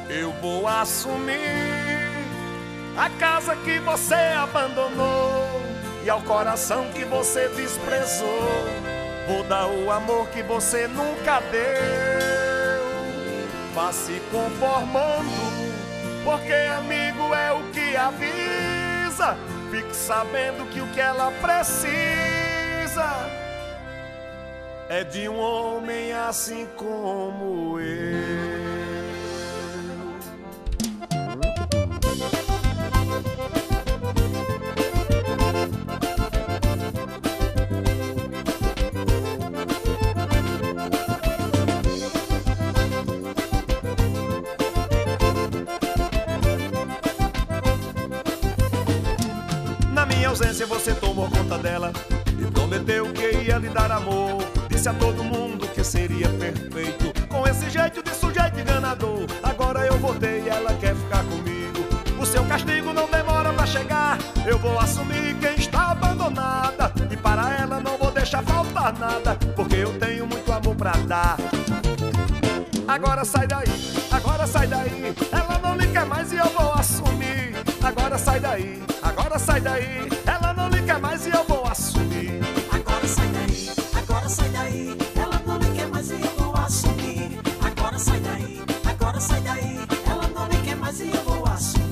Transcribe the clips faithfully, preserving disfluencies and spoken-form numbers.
Eu vou assumir a casa que você abandonou e ao coração que você desprezou. Vou dar o amor que você nunca deu. Vá se conformando, porque amigo é o que avisa. Fique sabendo que o que ela precisa é de um homem assim como eu. Na minha ausência você tomou conta dela e prometeu que ia lhe dar amor. Disse a todo mundo que seria perfeito, com esse jeito de sujeito enganador. Agora eu voltei e ela quer ficar comigo. O seu castigo não demora pra chegar. Eu vou assumir quem está abandonada e para ela não vou deixar faltar nada, porque eu tenho muito amor pra dar. Agora sai daí, agora sai daí. Ela não lhe quer mais e eu vou assumir. Agora sai daí, agora sai daí. Ela não lhe quer mais e eu vou assumir. Agora sai daí, agora sai daí. Ela não lhe quer mais e eu vou assumir. Agora sai daí, agora sai daí. Ela não lhe quer mais e eu vou assumir.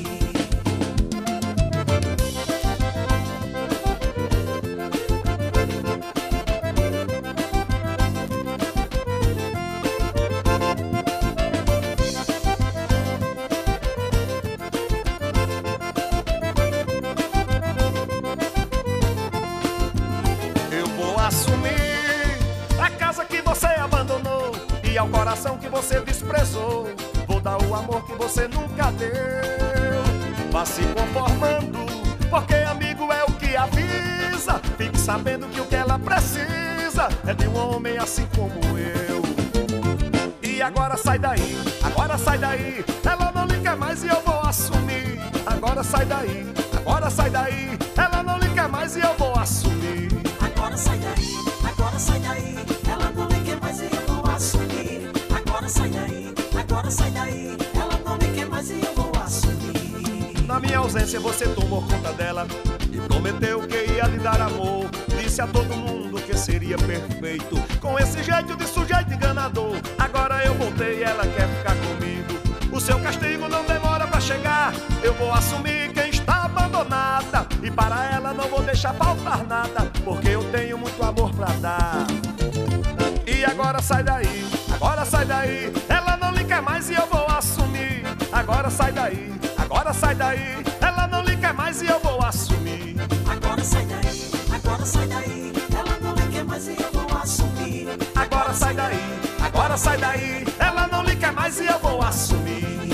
Assumir a casa que você abandonou e ao coração que você desprezou. Vou dar o amor que você nunca deu. Vá se conformando, porque amigo é o que avisa. Fique sabendo que o que ela precisa é de um homem assim como eu. E agora sai daí, agora sai daí. Ela não lhe quer mais e eu vou assumir. Agora sai daí, agora sai daí. Ela não lhe quer mais e eu vou assumir. Agora sai daí, agora sai daí. Ela não lhe quer mais e eu vou assumir. Agora sai daí, agora sai daí. Ela não lhe quer mais e eu vou assumir. Na minha ausência você tomou conta dela e prometeu que ia lhe dar amor. Disse a todo mundo que seria perfeito, com esse jeito de sujeito enganador. Agora eu voltei e ela quer ficar comigo. O seu castigo não demora pra chegar. Eu vou assumir quem está abandonada e para ela não vou deixar faltar nada, porque eu tenho muito amor pra dar. E agora sai daí, agora sai daí. Ela não lhe quer mais e eu vou assumir. Agora sai daí, agora sai daí. Ela não lhe quer mais e eu vou assumir. Agora sai daí, agora sai daí. Ela não lhe quer mais e eu vou assumir. Agora sai daí, agora sai daí. Ela não lhe quer mais e eu vou assumir.